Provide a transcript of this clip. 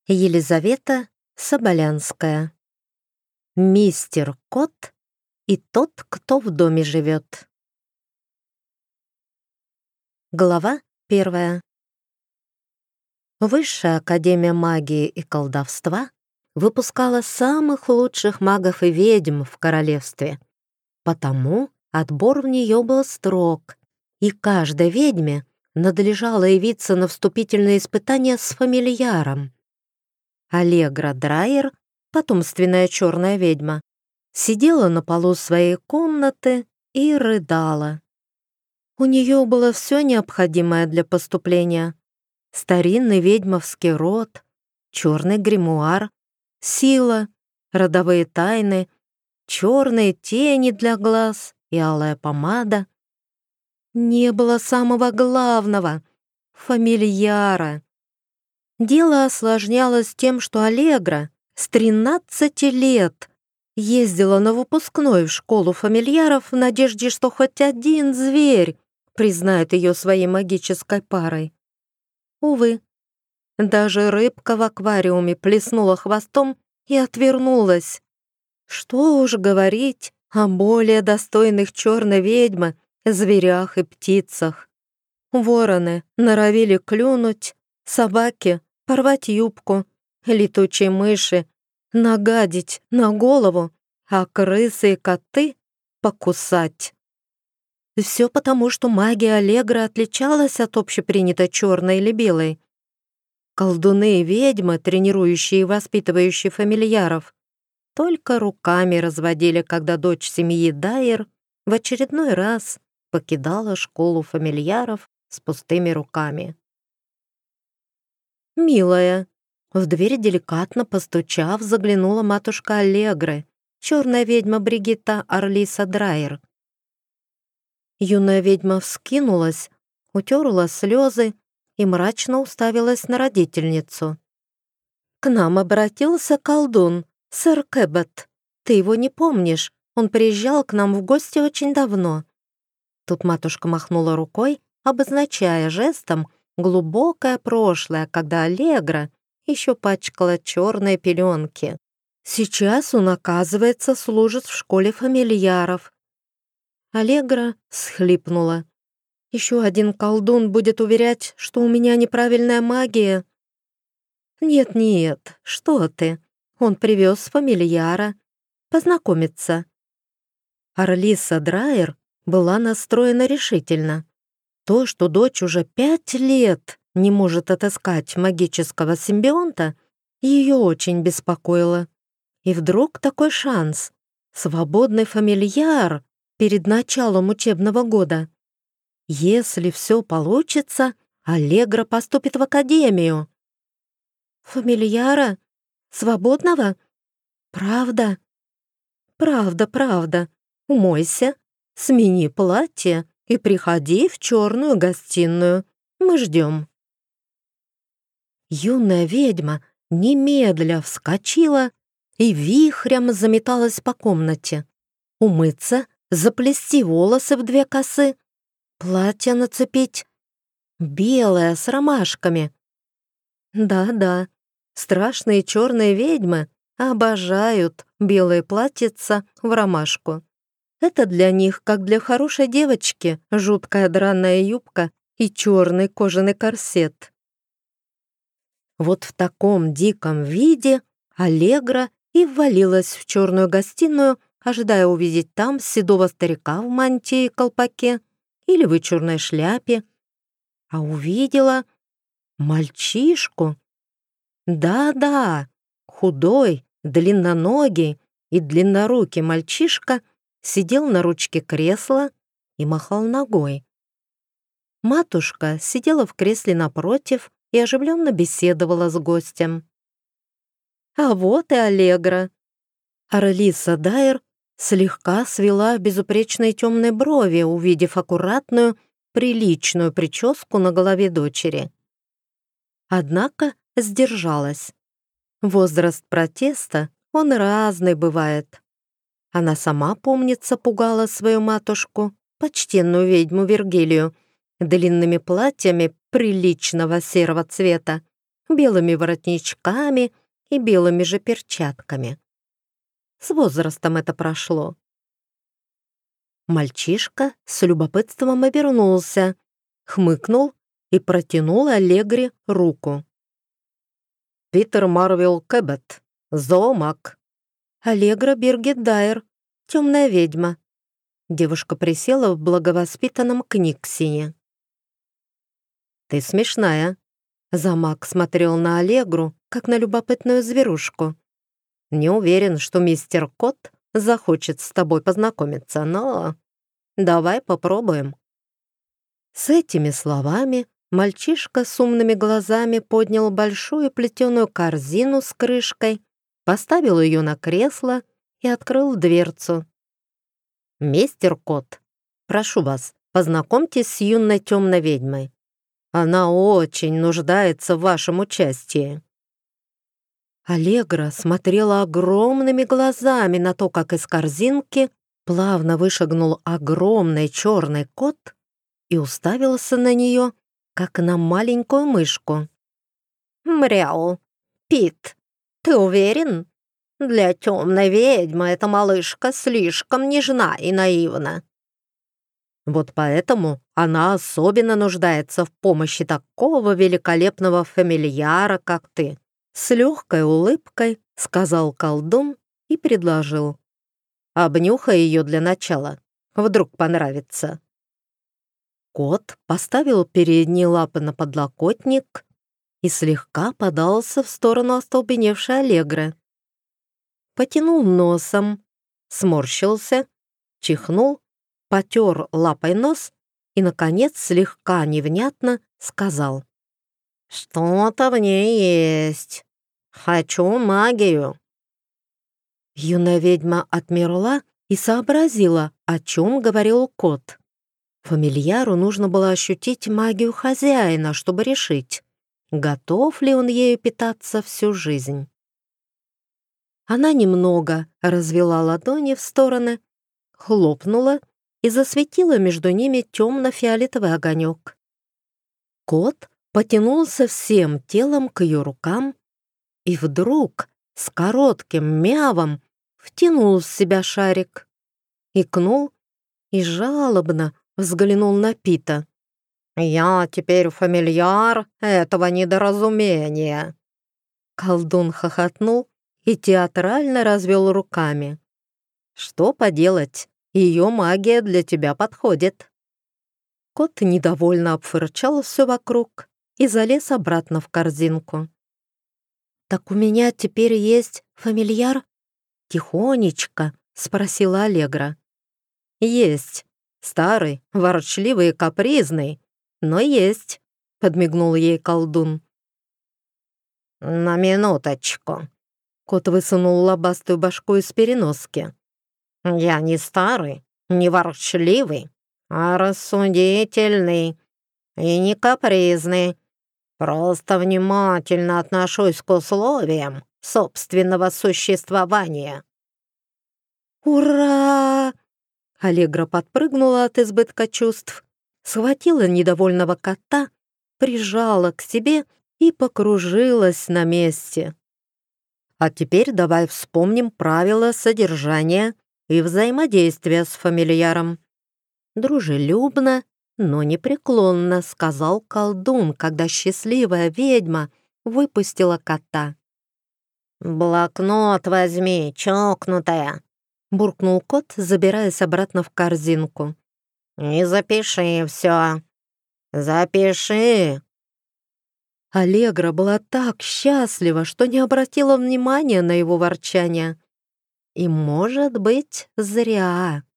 Елизавета Соболянская. Мистер Кот и тот, кто в доме живет. Глава 1. Высшая академия магии и колдовства выпускала самых лучших магов и ведьм в королевстве. Потому отбор в нее был строг, и каждой ведьме надлежало явиться на вступительные испытания с фамильяром. Аллегра Драйер, потомственная черная ведьма, сидела на полу своей комнаты и рыдала. У нее было все необходимое для поступления: старинный ведьмовский род, черный гримуар, сила, родовые тайны, черные тени для глаз и алая помада. Не было самого главного — фамильяра. Дело осложнялось тем, что Аллегра с 13 лет ездила на выпускной в школу фамильяров в надежде, что хоть один зверь признает ее своей магической парой. Увы, даже рыбка в аквариуме плеснула хвостом и отвернулась. Что уж говорить о более достойных черной ведьмы, зверях и птицах. Вороны норовили клюнуть, собаки — порвать юбку, летучие мыши — нагадить на голову, а крысы и коты — покусать. Все потому, что магия Аллегры отличалась от общепринятой черной или белой. Колдуны и ведьмы, тренирующие и воспитывающие фамильяров, только руками разводили, когда дочь семьи Дайер в очередной раз покидала школу фамильяров с пустыми руками. «Милая», — в дверь деликатно постучав, заглянула матушка Аллегры, черная ведьма Бригитта Арлиса Драйер. Юная ведьма вскинулась, утерла слезы и мрачно уставилась на родительницу. «К нам обратился колдун, сэр Кэббот. Ты его не помнишь, он приезжал к нам в гости очень давно». Тут матушка махнула рукой, обозначая жестом глубокое прошлое, когда Аллегра еще пачкала черные пеленки. Сейчас он, оказывается, служит в школе фамильяров. Аллегра всхлипнула. Еще один колдун будет уверять, что у меня неправильная магия. Нет, что ты. Он привез фамильяра. Познакомиться. Арлиса Драйер была настроена решительно. То, что дочь уже 5 лет не может отыскать магического симбионта, ее очень беспокоило. И вдруг такой шанс. Свободный фамильяр перед началом учебного года. Если все получится, Аллегра поступит в академию. Фамильяра? Свободного? Правда? Правда. Умойся, смени платье и приходи в черную гостиную. Мы ждем». Юная ведьма немедля вскочила и вихрем заметалась по комнате. Умыться, заплести волосы в 2 косы, платье нацепить, белое с ромашками. Да, страшные черные ведьмы обожают белые платьица в ромашку. Это для них, как для хорошей девочки, жуткая драная юбка и черный кожаный корсет. Вот в таком диком виде Аллегра и ввалилась в черную гостиную, ожидая увидеть там седого старика в мантии и колпаке или вычурной шляпе, а увидела мальчишку. Да, худой, длинноногий и длиннорукий мальчишка сидел на ручке кресла и махал ногой. Матушка сидела в кресле напротив и оживленно беседовала с гостем. А вот и Аллегра. Арлиса Драйер слегка свела безупречные темные брови, увидев аккуратную, приличную прическу на голове дочери. Однако сдержалась. Возраст протеста, он разный бывает. Она сама, помнится, пугала свою матушку, почтенную ведьму Вергилию, длинными платьями приличного серого цвета, белыми воротничками и белыми же перчатками. С возрастом это прошло. Мальчишка с любопытством обернулся, хмыкнул и протянул Аллегре руку. «Питер Марвел Кэббет, зоомаг». «Аллегра Биргит Дайер, темная ведьма». Девушка присела в благовоспитанном книгсине. «Ты смешная». Зоомаг смотрел на Аллегру, как на любопытную зверушку. «Не уверен, что мистер Кот захочет с тобой познакомиться, но давай попробуем». С этими словами мальчишка с умными глазами поднял большую плетеную корзину с крышкой, поставил ее на кресло и открыл дверцу. «Мистер Кот, прошу вас, познакомьтесь с юной темной ведьмой. Она очень нуждается в вашем участии». Аллегра смотрела огромными глазами на то, как из корзинки плавно вышагнул огромный черный кот и уставился на нее, как на маленькую мышку. «Мряу, Пит, ты уверен? Для темной ведьмы эта малышка слишком нежна и наивна». «Вот поэтому она особенно нуждается в помощи такого великолепного фамильяра, как ты», с легкой улыбкой сказал колдун и предложил. «Обнюхай ее для начала, вдруг понравится». Кот поставил передние лапы на подлокотник и слегка подался в сторону остолбеневшей Аллегры. Потянул носом, сморщился, чихнул, потер лапой нос и, наконец, слегка невнятно сказал. «Что-то в ней есть. Хочу магию». Юная ведьма отмерла и сообразила, о чем говорил кот. Фамильяру нужно было ощутить магию хозяина, чтобы решить, готов ли он ею питаться всю жизнь. Она немного развела ладони в стороны, хлопнула и засветила между ними темно-фиолетовый огонек. Кот потянулся всем телом к ее рукам и вдруг с коротким мявом втянул в себя шарик, икнул и жалобно взглянул на Пита. «Я теперь фамильяр этого недоразумения». Колдун хохотнул и театрально развел руками. «Что поделать, ее магия для тебя подходит». Кот недовольно обфырчал все вокруг и залез обратно в корзинку. «Так у меня теперь есть фамильяр?» «Тихонечко», — спросила Аллегра. «Есть. Старый, ворчливый и капризный, но есть», — подмигнул ей колдун. «На минуточку». Кот высунул лобастую башку из переноски. «Я не старый, не ворчливый, а рассудительный и не капризный. Просто внимательно отношусь к условиям собственного существования». «Ура!» Аллегра подпрыгнула от избытка чувств, схватила недовольного кота, прижала к себе и покружилась на месте. «А теперь давай вспомним правила содержания и взаимодействия с фамильяром». Дружелюбно, но непреклонно сказал колдун, когда счастливая ведьма выпустила кота. «Блокнот возьми, чокнутая», — буркнул кот, забираясь обратно в корзинку. «И запиши все. Запиши». Аллегра была так счастлива, что не обратила внимания на его ворчание. И, может быть, зря.